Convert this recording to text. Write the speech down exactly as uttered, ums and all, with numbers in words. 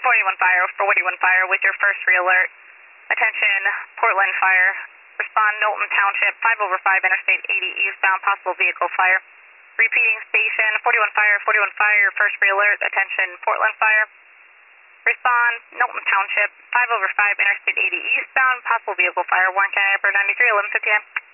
forty-one Fire, forty-one Fire with your first re-alert. Attention, Portland Fire. Respond Knowlton Township, five over five, Interstate eighty eastbound, possible vehicle fire. Repeating station, forty-one Fire, forty-one Fire, your first re-alert. Attention, Portland Fire. Respond Knowlton Township, five over five, Interstate eighty eastbound, possible vehicle fire. Warren County Upper ninety-three, eleven fifty a m